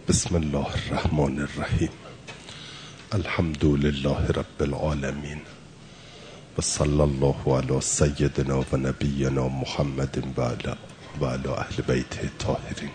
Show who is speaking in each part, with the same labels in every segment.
Speaker 1: بسم الله الرحمن الرحیم. الحمد لله رب العالمین و صلی الله علی سیدنا و نبینا محمد و علی اهل بیته الطاهرین.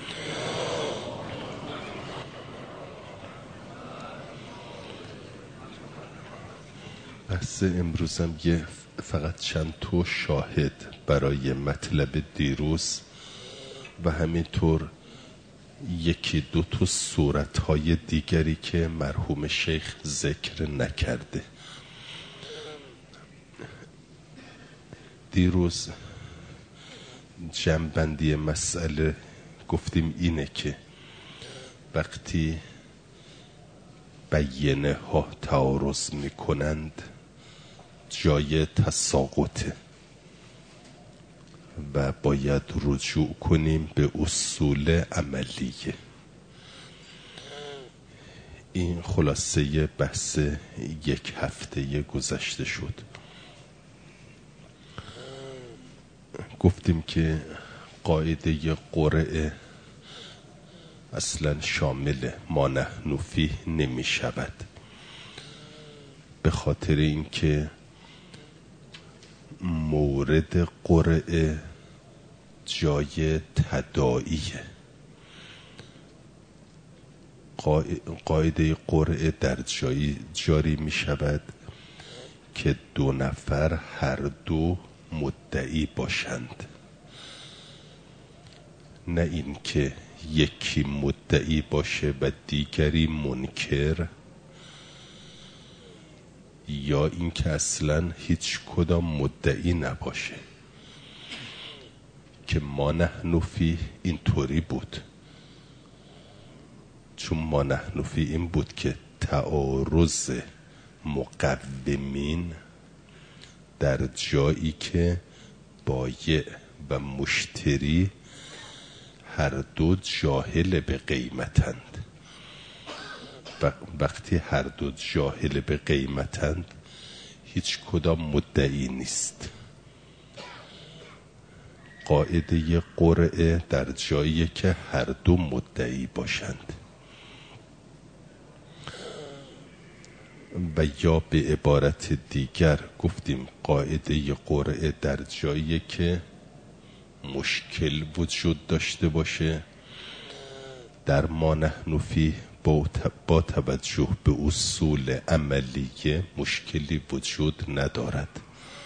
Speaker 1: بحث امروزم فقط چند تا شاهد برای مطلب دیروز و همینطور یکی دو تا صورتهای دیگری که مرحوم شیخ ذکر نکرده. دیروز جمع‌بندی مسئله گفتیم اینه که وقتی بیینه ها تعارض میکنند جای تساقطه و باید رجوع کنیم به اصول عملیه. این خلاصه بحث یک هفته گذشته شد. گفتیم که قاعده قرعه اصلا شامل ما نحن فیه نمی شود، به خاطر اینکه مورد قرعه جای تداعیه. قاعده قرعه در جایی جاری می شود که دو نفر هر دو مدعی باشند، نه این که یکی مدعی باشه و دیگری منکر، یا این که اصلا هیچ کدام مدعی نباشه. که ما نحن فیه اینطوری بود، چون ما نحن فیه این بود که تعارض مقومین در جایی که بایع و مشتری هر دو جاهل به قیمتند. وقتی هر دو جاهل به قیمتند هیچ کدام مدعی نیست. قاعده قرعه در جایی که هر دو مدعی باشند، و یا به عبارت دیگر گفتیم قاعده قرعه در جایی که مشکل وجود داشته باشه. در ما نحن فیه با توجه به اصول عملیه مشکلی وجود ندارد.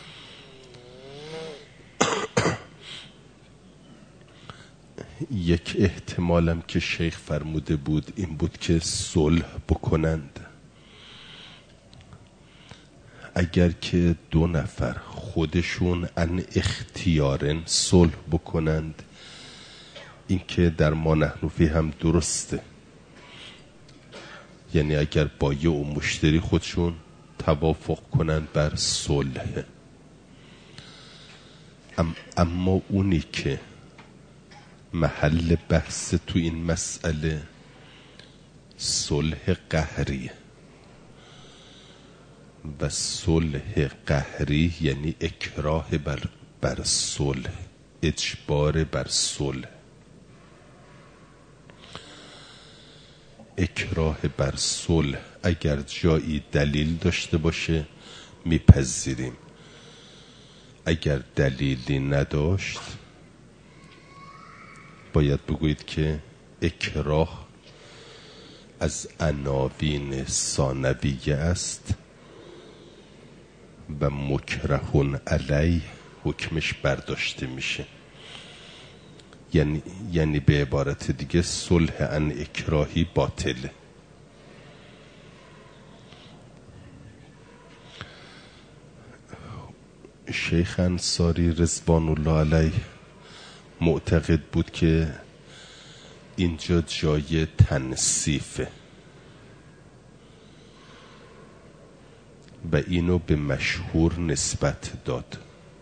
Speaker 1: یک احتمالم که شیخ فرموده بود این بود که صلح بکنند. اگر که دو نفر خودشون ان اختیارن صلح بکنند، این که در ما نحن فیه هم درسته. یعنی اگر بایع و مشتری خودشون توافق کنند بر صلح. اما اونی که محل بحث تو این مسئله صلح قهریه، و صلح قهری یعنی اکراه بر صلح، اجبار بر صلح. اکراه بر صلح اگر جایی دلیل داشته باشه میپذیریم، اگر دلیلی نداشت باید بگویید که اکراه از عناوین ثانویه است و مکرهون علیه حکمش برداشته میشه. یعنی به عبارت دیگه صلح عن اکراهی باطله. شیخ انصاری رضوان الله علیه معتقد بود که اینجا جای تنصیفه و اینو به مشهور نسبت داد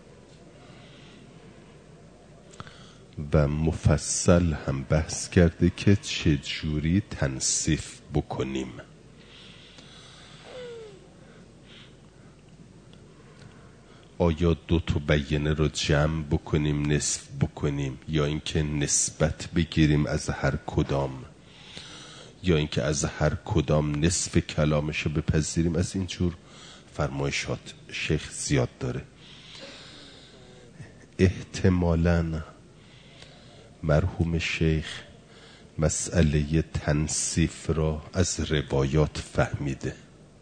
Speaker 1: و مفصل هم بحث کرده که چجوری تنصیف بکنیم. آیا دو تا بیانه رو جمع بکنیم، نصف بکنیم، یا اینکه نسبت بگیریم از هر کدام؟ یا اینکه از هر کدام نصف کلامشو بپذیریم. از اینجور فرمایشات شیخ زیاد داره. احتمالاً مرحوم شیخ مسئله تنصیف را از روایات فهمیده.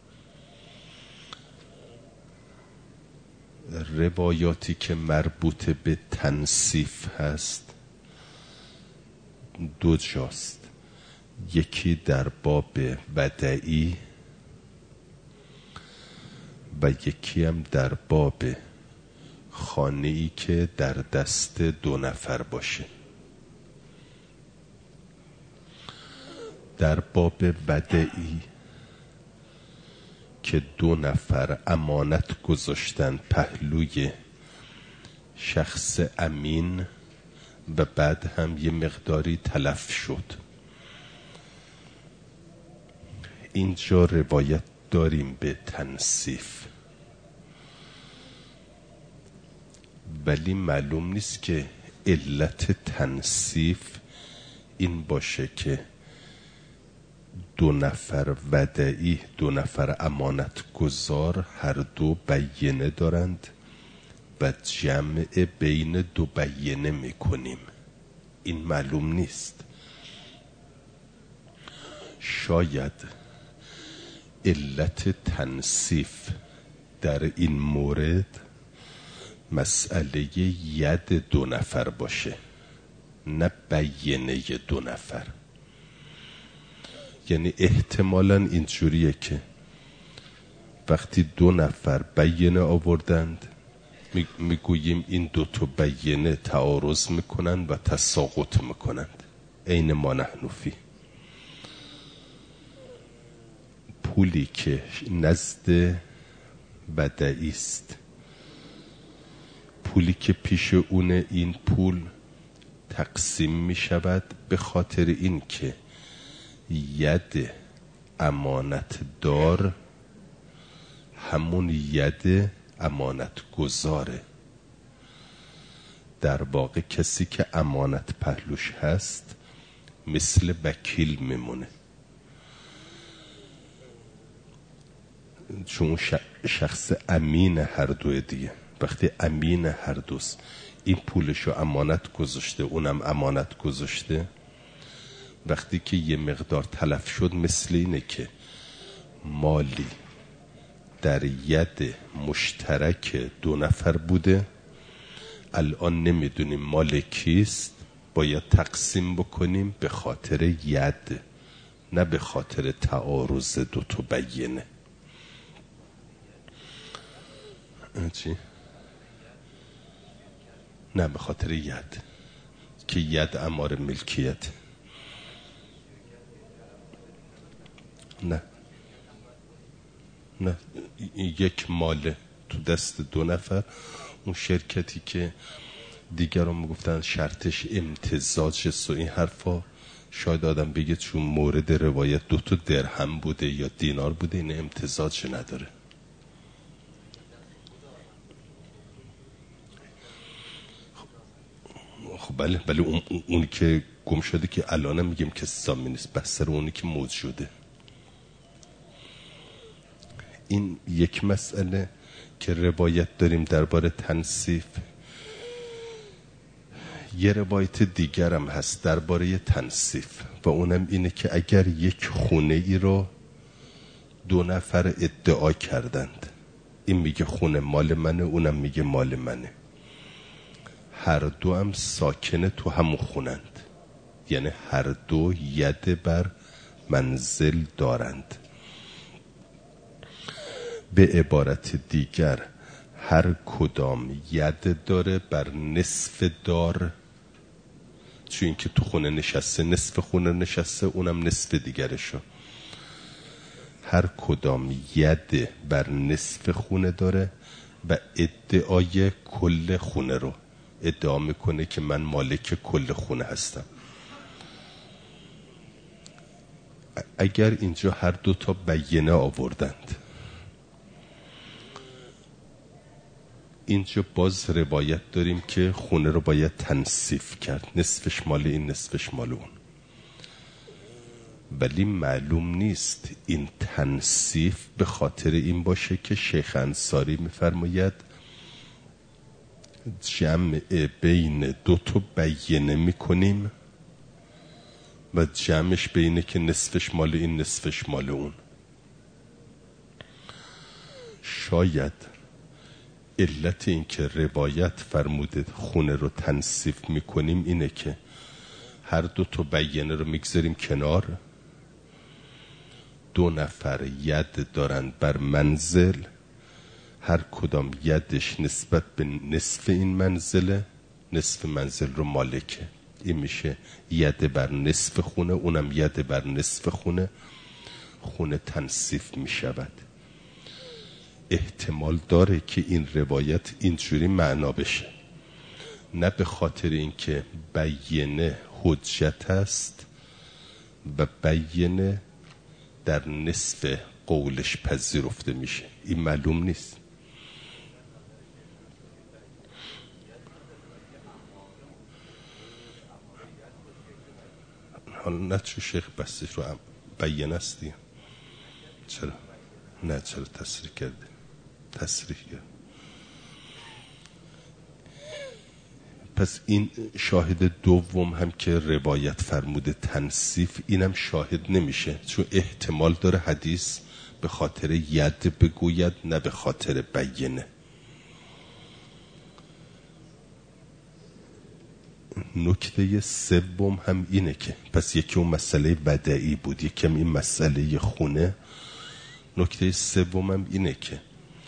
Speaker 1: روایاتی که مربوط به تنصیف هست دو جاست، یکی در باب بدعی و یکی هم در باب خانه‌ای که در دست دو نفر باشه. در باب بدعی که دو نفر امانت گذاشتن پهلوی شخص امین و بعد هم یه مقداری تلف شد، اینجا روایت داریم به تنصیف، ولی معلوم نیست که علت تنصیف این باشه که دو نفر ودعی، دو نفر امانت گذار هر دو بیینه دارند و جمع بین دو بیینه میکنیم. این معلوم نیست. شاید علت تنصیف در این مورد مسئله ید دو نفر باشه، نه بیینه دو نفر. یعنی احتمالاً اینجوریه که وقتی دو نفر بیینه آوردند میگوییم این دو تا بیینه تعارض میکنند و تساقط میکنند. عین ما نحن فی. پولی که نزد بدعی است، پولی که پیش اونه، این پول تقسیم میشود به خاطر این که ید امانت دار همون ید امانت گذاره. در واقع کسی که امانت پهلوش هست مثل وکیل میمونه، چون شخص امین هر دوی دیگه. وقتی امین هر دوست این پولشو امانت گذاشته، اونم امانت گذاشته، وقتی که یه مقدار تلف شد مثل اینه که مالی در ید مشترک دو نفر بوده، الان نمیدونیم مال کیست، باید تقسیم بکنیم به خاطر ید، نه به خاطر تعارض دو تا بیینه. چی؟ نه به خاطر ید که ید امار ملکیت. نه یک مال تو دست دو نفر. اون شرکتی که دیگران میگفتن شرطش امتزاج است و این حرفا، شاید آدم بگه چون مورد روایت 2 درهم بوده یا دینار بوده این امتزاج نداره. خب بله اون که گم شده که الان میگیم که سامی نیست، بسر اونی که موج شده. این یک مسئله که روایت داریم درباره تنصیف. یه روایت دیگر هم هست درباره تنصیف و اونم اینه که اگر یک خونه ای رو 2 نفر ادعا کردند، این میگه خونه مال منه، اونم میگه مال منه، هر دو هم ساکنه تو همون خونند، یعنی هر دو ید بر منزل دارند. به عبارت دیگر هر کدام ید داره بر نصف دار، چون این که تو خونه نشسته نصف خونه نشسته، اونم نصف دیگرشو. هر کدام ید بر نصف خونه داره و ادعای کل خونه رو ادعا میکنه که من مالک کل خونه هستم. اگر اینجا هر 2 تا بیینه آوردند، اینجا باز روایت داریم که خونه رو باید تنصیف کرد، نصفش مال این نصفش مال اون. ولی معلوم نیست این تنصیف به خاطر این باشه که شیخ انصاری میفرماید جمع بین دو تا بیینه میکنیم و جمعش بینه که نصفش مال این نصفش مال اون. شاید علت این که روایت فرموده خونه رو تنصیف میکنیم اینه که هر دو تا بیینه رو میگذاریم کنار، دو نفر ید دارن بر منزل، هر کدام یدش نسبت به نصف این منزله، نصف منزل رو مالکه. این میشه ید بر نصف خونه، اونم ید بر نصف خونه، خونه تنصیف میشود. احتمال داره که این روایت اینجوری معنا بشه، نه به خاطر اینکه بیینه حجت است و بیینه در نصف قولش پذیرفته میشه، این معلوم نیست. حالا نه چون شیخ بستش رو بیینه است دیگه. چرا؟ نه چرا تصریح کرده؟ تصریح کرد. پس این شاهد دوم هم که روایت فرموده تنصیف، اینم شاهد نمیشه، چون احتمال داره حدیث به خاطر ید بگوید نه به خاطر بیینه. نکته سوم هم اینه که پس یکی اون مسئله ودعی بود، یکی این مسئله خونه. نکته سوم هم اینه که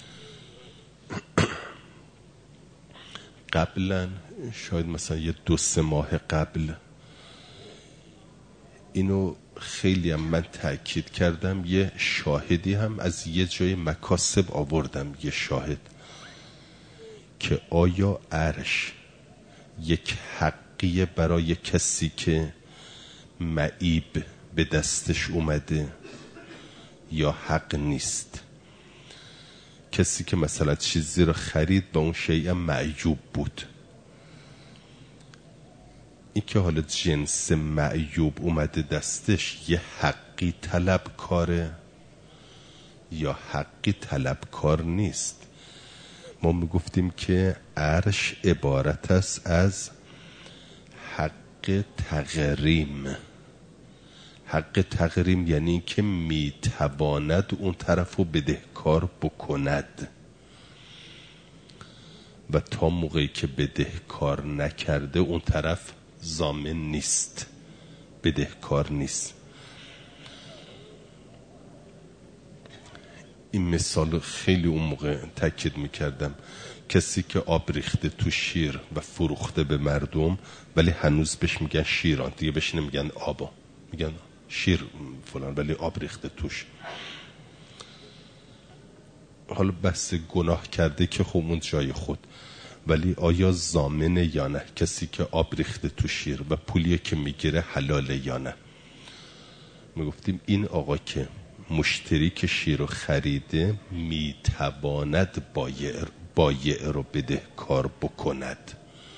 Speaker 1: قبلا شاید مثلا یه 2-3 ماه قبل اینو خیلی هم من تأکید کردم، یه شاهدی هم از یه جای مکاسب آوردم، یه شاهد که آیا عرش یک حقیه برای کسی که معیب به دستش اومده یا حق نیست؟ کسی که مثلا چیزی رو خرید و اون شیء معیوب بود، این که حالا جنس معیوب اومده دستش، یه حقی طلب کاره یا حقی طلب کار نیست؟ ما میگفتیم که عرش عبارت است از حق تغریم. حق تغریم یعنی که میتواند اون طرف رو بدهکار بکند و تا موقعی که بدهکار نکرده اون طرف ضامن نیست، بدهکار نیست. این مثال خیلی اون موقع تاکید میکردم، کسی که آب ریخته تو شیر و فروخته به مردم ولی هنوز بهش میگن شیران، دیگه بهش نمیگن آبا، میگن شیر فلان ولی آب ریخته توش. حالا بس گناه کرده که خب اون جای خود، ولی آیا ضامنه یا نه؟ کسی که آب ریخته تو شیر و پولیه که میگیره حلاله یا نه؟ میگفتیم این آقا که مشتری که شیر رو خریده میتواند بایع رو بده کار بکند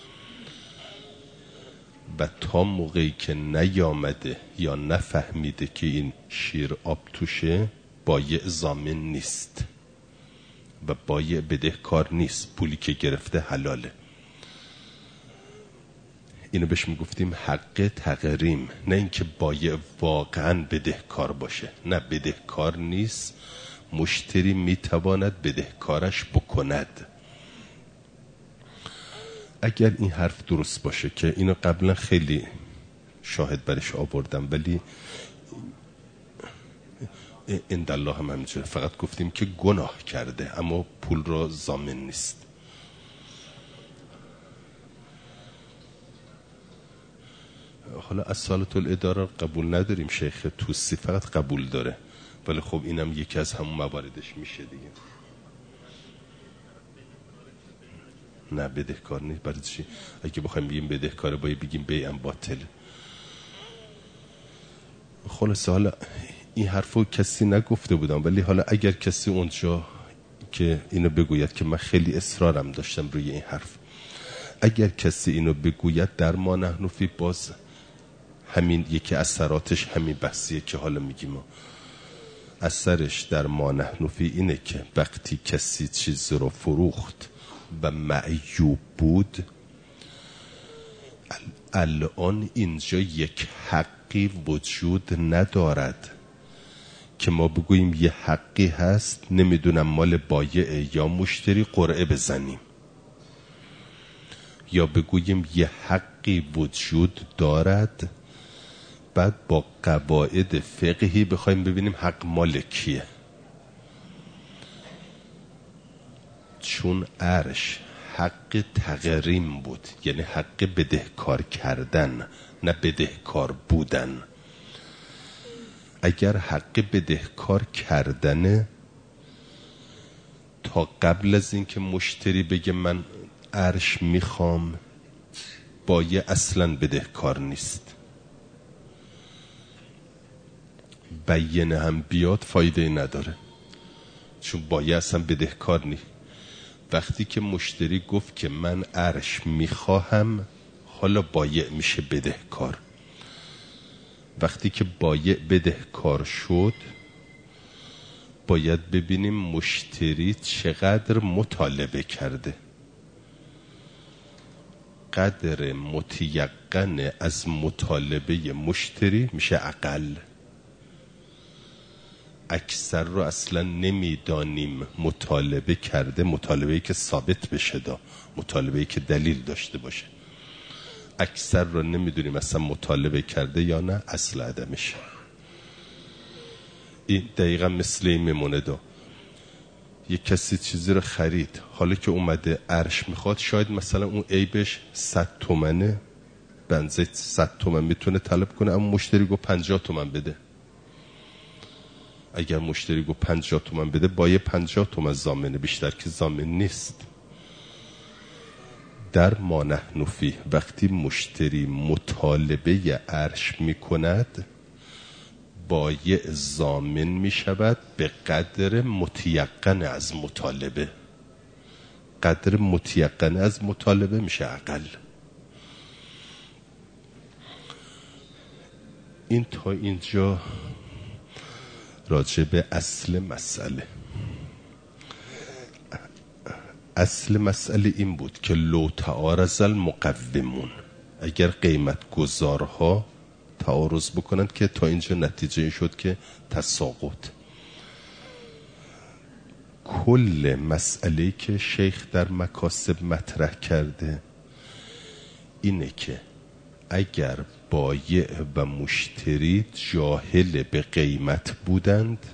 Speaker 1: و تا موقعی که نیامده یا نفهمیده که این شیر آب توشه، بایع ضامن نیست و بایع بدهکار نیست، پولی که گرفته حلاله. اینو بهش میگفتیم حق تغریم، نه اینکه بایع واقعا بدهکار باشه، نه بدهکار نیست، مشتری میتواند بدهکارش بکند. اگر این حرف درست باشه که اینو قبلا خیلی شاهد برش آوردم ولی اندالله هم همینجوره، فقط گفتیم که گناه کرده اما پول را ضامن نیست. حالا اصالت الاداره قبول نداریم، شیخ توسی فقط قبول داره، ولی خب اینم یکی از همون مواردش میشه دیگه. نه بدهکار نیست، برای چی؟ اگه بخوایم بگیم بدهکاره باید بگیم بیعم باطل. خلاصه حالا این حرفو کسی نگفته بودم، ولی حالا اگر کسی اونجا که اینو بگوید که من خیلی اصرارم داشتم روی این حرف، اگر کسی اینو بگوید در ما نحن فی باز همین یکی اثراتش همین بحثیه که حالا میگیم. اثرش در ما نحن فی اینه که وقتی کسی چیز رو فروخت و معیوب بود، الان اینجا یک حقی وجود ندارد که ما بگوییم یه حقی هست، نمیدونم مال بایع یا مشتری، قرعه بزنیم، یا بگوییم یه حقی وجود دارد بعد با قواعد فقهی بخوایم ببینیم حق مال کیه. چون عرش حق تغریم بود، یعنی حق بدهکار کردن نه بدهکار بودن. اگر حق بدهکار کردنه، تا قبل از اینکه مشتری بگه من عرش میخوام، بایع اصلا بدهکار نیست. بیینه هم بیاد فایده نداره، چون بایع اصلا بدهکار نیست. وقتی که مشتری گفت که من عرش میخواهم، حالا بایع میشه بدهکار. وقتی که بایع بدهکار شد، باید ببینیم مشتری چقدر مطالبه کرده. قدر متیقن از مطالبه مشتری میشه اقل. اکثر رو اصلا نمیدانیم مطالبه کرده، مطالبه‌ای که ثابت بشه، مطالبه‌ای که دلیل داشته باشه. اکثر رو نمیدونیم اصلا مطالبه کرده یا نه، اصل عدمشه. این دقیقا مثل این میمونه. یک کسی چیزی رو خرید، حالا که اومده عرش میخواد، شاید مثلا اون عیبش 100 تومنه، بنزه 100 تومن میتونه طلب کنه، اما مشتری گفت 50 تومن بده. اگر مشتری گفت 50 تومن بده، بایه 50 تومن ضامنه، بیشتر که ضامن نیست. در ما نحن فیه وقتی مشتری مطالبه عرش میکند، بایع ضامن میشود به قدر متیقن از مطالبه. قدر متیقن از مطالبه میشه اقل. این تا اینجا راجع به اصل مسئله. اصل مسئله این بود که لو تعارض المقومون، اگر قیمت گذارها تعارض بکنند، که تا اینجا نتیجه این شد که تساقط. کل مسئله که شیخ در مکاسب مطرح کرده اینه که اگر بایع و مشتری جاهل به قیمت بودند،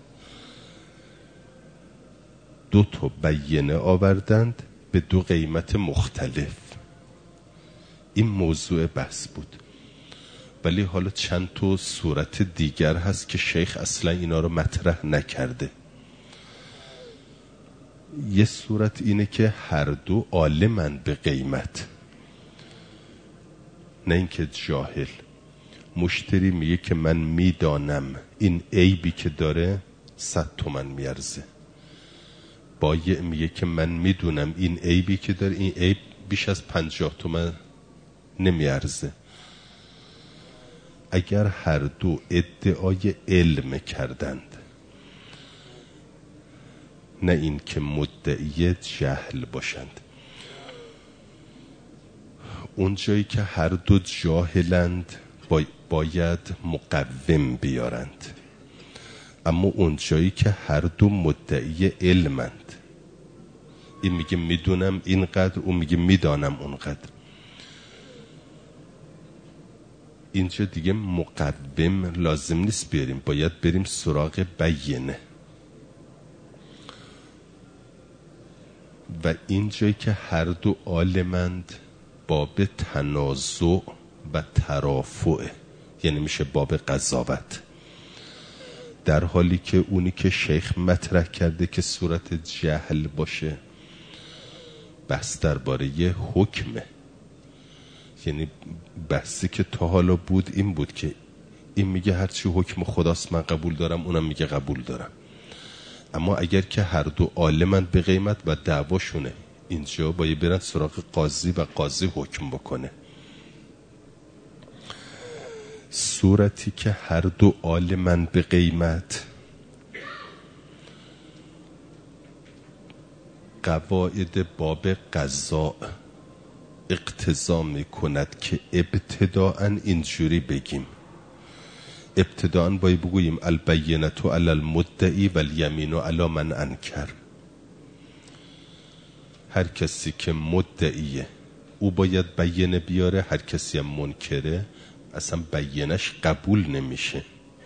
Speaker 1: دو تا بیینه آوردند به دو قیمت مختلف، این موضوع بحث بود. ولی حالا چند تا صورت دیگر هست که شیخ اصلا اینا رو مطرح نکرده. یه صورت اینه که هر دو عالمن به قیمت، نه اینکه جاهل. مشتری میگه که من میدانم این عیبی که داره 100 تومن میارزه، بایع میگه که من میدونم این عیبی که داره، این عیب بیش از 50 تومن نمیارزه. اگر هر دو ادعای علم کردند، نه این که مدعی جهل باشند، اون جایی که هر دو جاهلند باید مقوم بیارند. اما اون جایی که هر دو مدعی علمند، این میگه میدونم اینقدر، اون میگه میدانم اونقدر، اینجا دیگه مقوم لازم نیست بیاریم، باید بریم سراغ بیینه. و اینجایی که هر دو عالمند باب تنازع و ترافع، یعنی میشه باب قضاوت. در حالی که اونی که شیخ مطرح کرده که صورت جهل باشه، بحث درباره یه حکمه. یعنی بحثی که تا حالا بود این بود که این میگه هرچی حکم خداست من قبول دارم، اونم میگه قبول دارم. اما اگر که هر دو عالمن به قیمت و دعواشونه، اینجا باید برن سراغ قاضی و قاضی حکم بکنه. صورتی که هر دو آل من به قیمت قواعد باب قضا اقتضا میکند که ابتداءً اینجوری بگیم. ابتداءً باید بگوییم البینة علی المدعی و الیمین علی من انکر. هر کسی که مدعیه او باید بینه بیاره، هر کسی هم منکره اصلا بینش قبول نمیشه.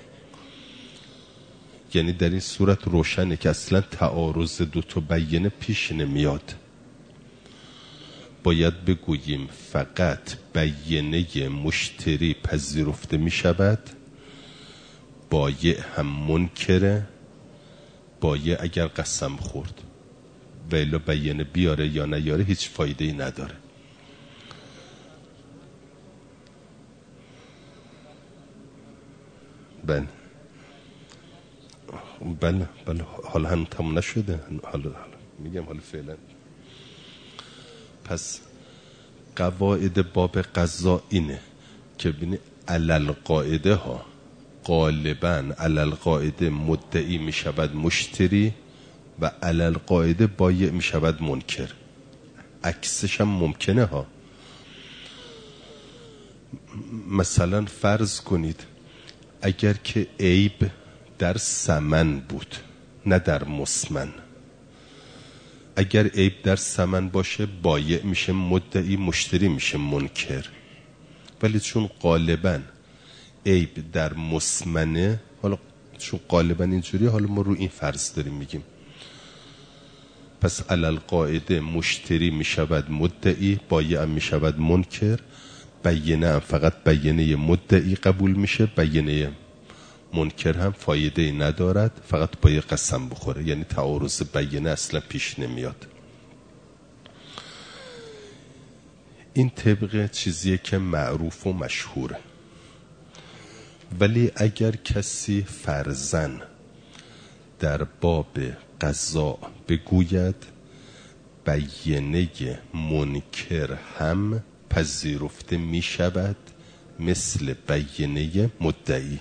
Speaker 1: یعنی در این صورت روشنه که اصلا تعارض دو تا بینه پیش نمیاد. باید بگوییم فقط بینه مشتری پذیرفته می شود، بایع هم منکره، بایع اگر قسم خورد و الا بینه بیاره یا نیاره هیچ فایده ای نداره. بله حالا هم تموم نشده، حالا میگم حالا فعلا. پس قواعد باب قضا اینه که ببینی علل قاعده ها غالبا علل قاعده مدعی می شود مشتری و علل قاعده بایع می شود منکر. عکسش هم ممکنه ها. مثلا فرض کنید اگر که عیب در ثمن بود نه در مسمن، اگر عیب در ثمن باشه بایع میشه مدعی، مشتری میشه منکر. ولی چون غالبا عیب در مسمنه، حالا چون غالبا اینجوری، حالا ما رو این فرض داریم میگیم، پس علل قاعده مشتری میشود مدعی، بایع هم میشود منکر. بینه هم فقط بینه مدعی قبول میشه، بینه منکر هم فایده ای ندارد، فقط باید قسم بخوره. یعنی تعارض بینه اصلا پیش نمیاد. این طبق چیزیه که معروف و مشهوره. ولی اگر کسی فرضاً در باب قضا بگوید بینه منکر هم پذیرفته می شود مثل بینه مدعی،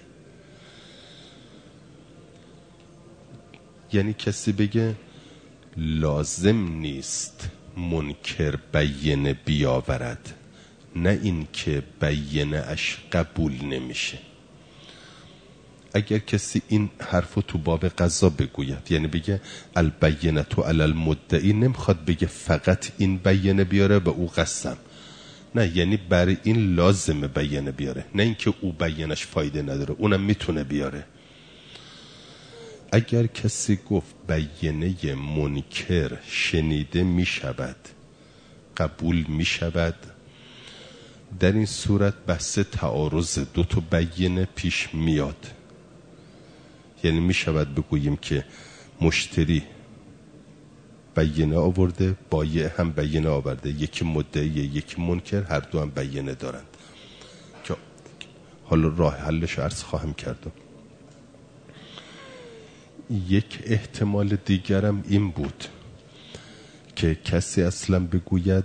Speaker 1: یعنی کسی بگه لازم نیست منکر بینه بیاورد، نه این که بینه اش قبول نمیشه. اگر کسی این حرفو تو باب قضا بگوید، یعنی بگه البینه علی المدعی، نمیخواد بگه فقط این بینه بیاره به او قسم، نه، یعنی برای این لازمه بینه بیاره، نه اینکه او بینش فایده نداره، اونم میتونه بیاره. اگر کسی گفت بینه منکر شنیده میشود، قبول میشود، در این صورت بحث تعارض دو تا بینه پیش میاد. یعنی میشود بگوییم که مشتری بینه آورده، بایع هم بینه آورده، یکی مدعی یکی منکر، هر دو هم بینه دارند. که حالا راه حلش عرض خواهم کردم. یک احتمال دیگرم این بود که کسی اصلا بگوید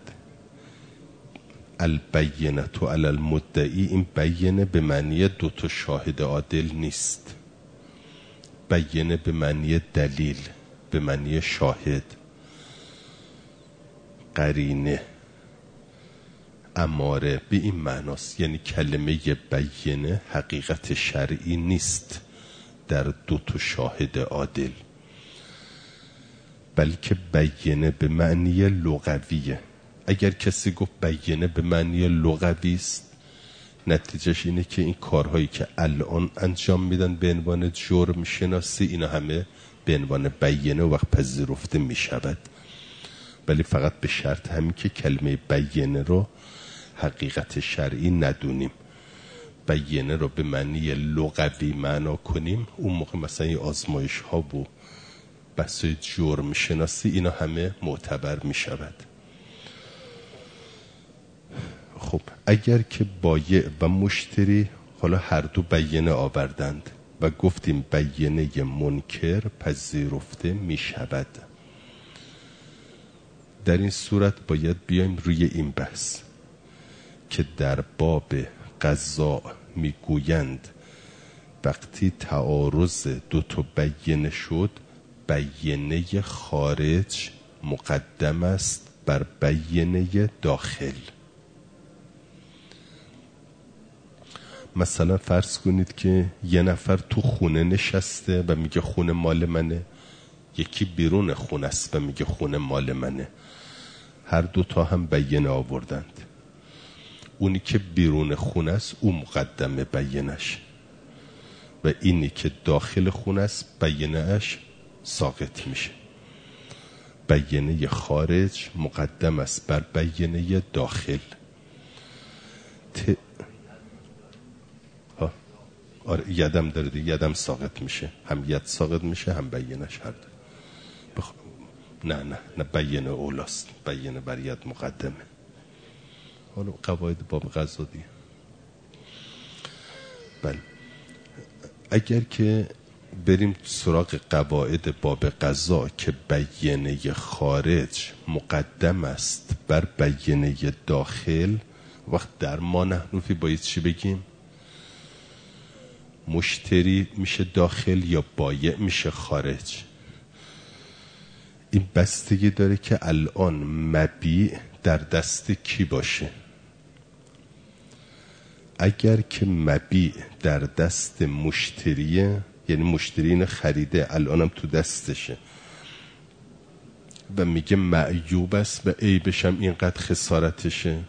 Speaker 1: البینه علی المدعی، این بینه به معنی دو تا شاهد عادل نیست، بینه به معنی دلیل، به معنی شاهد، قرینه، اماره، به این معناست. یعنی کلمه بینه حقیقت شرعی نیست در دو تا شاهد عادل، بلکه بینه به معنی لغویه. اگر کسی گفت بینه به معنی لغوی است، نتیجهش اینه که این کارهایی که الان انجام میدن به عنوان جرم شناسی، اینا همه به عنوان بینه وقت پذیرفته میشود، ولی فقط به شرط همین که کلمه بینه رو حقیقت شرعی ندونیم، بینه رو به معنی لغوی معنا کنیم. اون موقع مثلا این آزمایش ها و بحثای جرم شناسی اینا همه معتبر میشود. خب اگر که بایع و مشتری حالا هر دو بینه آوردند و گفتیم بینه منکر پذیرفته می شود، در این صورت باید بیایم روی این بحث که در باب قضا میگویند وقتی تعارض دو تا بیینه شد، بیینه خارج مقدم است بر بیینه داخل. مثلا فرض کنید که یه نفر تو خونه نشسته و میگه خونه مال منه، یکی بیرون خونه است و میگه خونه مال منه. هر دوتا هم بیینه آوردند. اونی که بیرون خونه است اون مقدمه بیینش، و اینی که داخل خونه است بیینه اش ساقط میشه. بیینه خارج مقدم است بر بیینه داخل. آره یدم داره دیگه، یدم ساقط میشه، هم ید ساقط میشه هم بیینش هر دو. نه بیینه اولاست، بیینه بر ید مقدمه. حالا قواعد باب قضا دیگه. بله، اگر که بریم سراغ قواعد باب قضا که بیینه خارج مقدم است بر بیینه داخل، وقت در ما نحنفی باید چی بگیم؟ مشتری میشه داخل یا بایع میشه خارج؟ این بستگی داره که الان مبیع در دست کی باشه. اگر که مبیع در دست مشتریه، یعنی مشتری اینو خریده الانم تو دستشه و میگه معیوب است و عیبش هم اینقدر خسارتشه،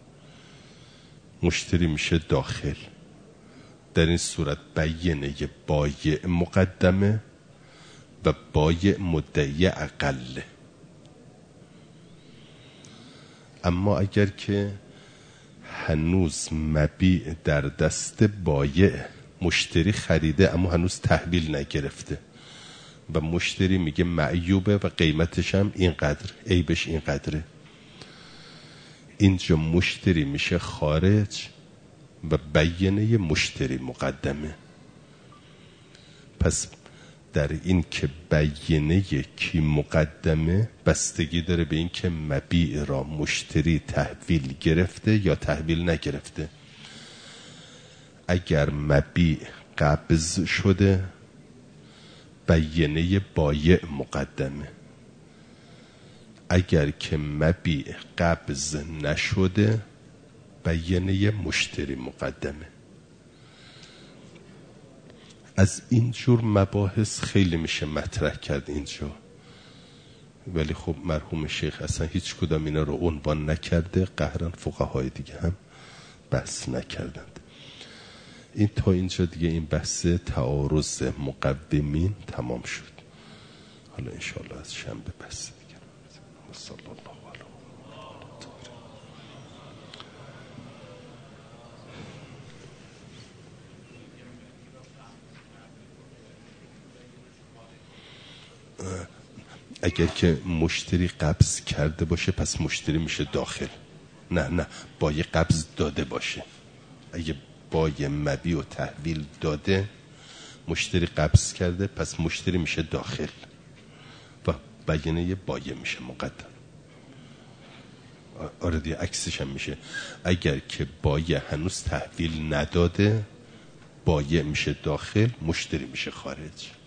Speaker 1: مشتری میشه داخل. در این صورت بیینه بایع مقدمه و بایع مدعی اقله. اما اگر که هنوز مبیع در دست بایع، مشتری خریده اما هنوز تحویل نگرفته و مشتری میگه معیوبه و قیمتش هم اینقدر، عیبش اینقدره، اینجا مشتری میشه خارج و بیینه مشتری مقدمه. پس در این که بیینه کی مقدمه بستگی داره به این که مبیع را مشتری تحویل گرفته یا تحویل نگرفته. اگر مبیع قبض شده بیینه بایع مقدمه. اگر که مبیع قبض نشده بیینه مشتری مقدمه. از اینجور مباحث خیلی میشه مطرح کرد اینجا، ولی خب مرحوم شیخ اصلا هیچ کدام اینا رو عنوان نکرده، قهرن فقهای دیگه هم بحث نکردند. این تا اینجا دیگه این بحث تعارض مقومین تمام شد. حالا انشاءالله از شنبه بحث دیگه. صلی الله علیه اگر که مشتری قبض کرده باشه پس مشتری میشه داخل. نه بایع قبض داده باشه. اگه بایع مبیع و تحویل داده، مشتری قبض کرده، پس مشتری میشه داخل و بیینه بایع میشه مقدم. آره دیگه عکسش هم میشه. اگر که بایع هنوز تحویل نداده، بایع میشه داخل، مشتری میشه خارج.